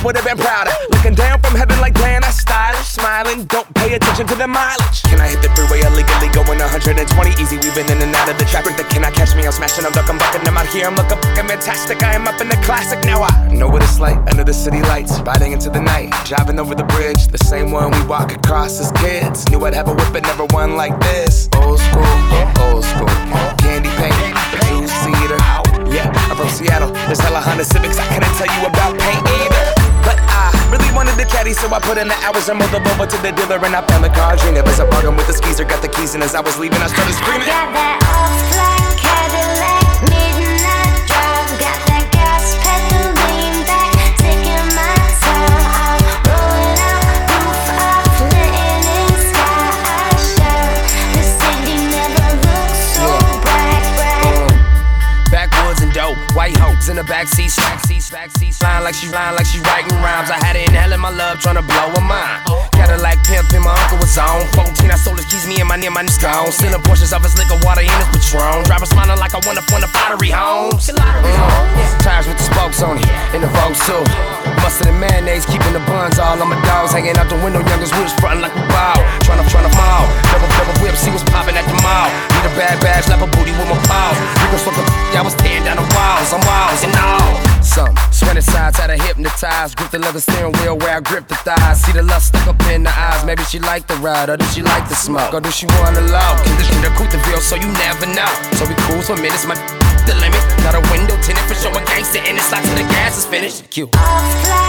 would've been prouder. Looking down from heaven like, damn, that's stylish. Smiling, don't pay attention to the mileage. Can I hit the freeway illegally going 120 easy? We've been in and out of the traffic. That cannot catch me, I'm smashing, I'm ducking, bucking. I'm out here, I'm looking fucking fantastic. I am up in the classic, now I know what it's like under the city lights, riding into the night, driving over the bridge, the same one we walk across as kids. Knew I'd have a whip, but never one like this. Old school, candy paint, two-seater. Yeah, I'm from Seattle, there's hella Honda Civics, I couldn't tell you about paint either. But I really wanted the caddy, so I put in the hours and moved over to the dealer, and I found the car dream. It was a bargain with the skeezer, got the keys, and as I was leaving, I started screaming. Got that all-black Cadillac, midnight drive, got that gas pedal lean back, taking my time. I'm rolling out, roof off, letting in sky shine. The city never looks so bright. Backwoods and dope, white hoes in the backseat, flying like she writing rhymes. I had it in hell in my love, tryna blow her mind. Cadillac pimpin', my uncle was on 14, I stole his keys, me and my niggas gone. Stealing portions of his liquor, water in his Patron. Driver smiling like I won up on the pottery homes. Tires with the spokes on it, in the Vogue too. Mustard and mayonnaise, keeping the buns all on my dogs. Hanging out the window, youngest wheels frontin' like we bow. Tryna mall, double whip, see what's poppin' at the mall. Need a bad badge, slap a booty with my paws. We gon' fuck the I was tearing down the walls, I'm walls and all. Some sweating sides had her hypnotized. Grip the leather steering wheel where I grip the thighs. See the lust stuck up in the eyes. Maybe she like the ride, or does she like the smoke, or do she wanna love? Condition the Couteville, so you never know. So we cruise for minutes, my the limit. Got a window tinted for showing gangster in it. Slots to the gas is finished. Cute.